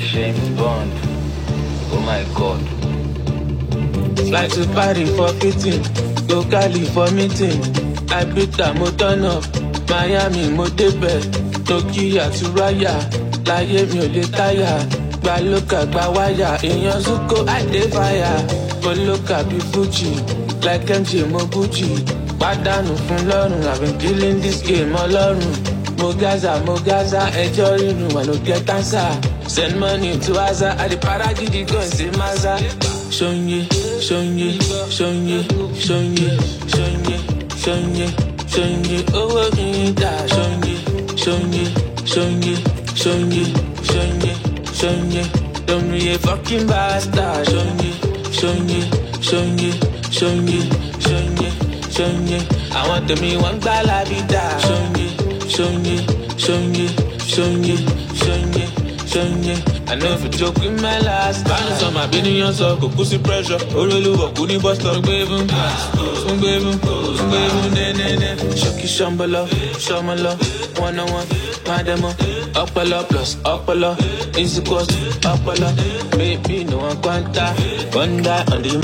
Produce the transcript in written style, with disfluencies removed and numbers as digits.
James Bond. Oh my God. Fly to Paris for fitting, go Cali for meeting. I beat a mo turn up, Miami mo débẹ̀. Nokia to Raya, láyé mi ò lè táyà. Gba lókà gba wáyà, èèyàn Zuko àdé fàyà. Mo lókà bí Fuji, like MJ mo Gucci. Pàdánù fún lọ́rùn, I've been killing this game ọlọ́run. Mo Gaza, ẹjọ́ rírun wà ló get answer. Send money to Aza, àdè para gidi gan ṣe Maza. Ṣóyè, owó mi dà ṣóyè. Don't be a fucking bastard. Ṣóyè. Àwọn tèmi wọ́n gbá lábídà. Ṣóyè. I know if you joke with my last balance on my billion so kò kú sí pressure. Olólùwọ̀ kú ní bus stop gbébùn. Nẹ́nẹ́nẹ́. Ṣọ́kì ṣọ́mọlọ, one-on-one, máa dẹ́mọ̀. Ọpọlọ plus ọpọlọ, is equals to ọpọlọ. Baby no one kwanta, one die on the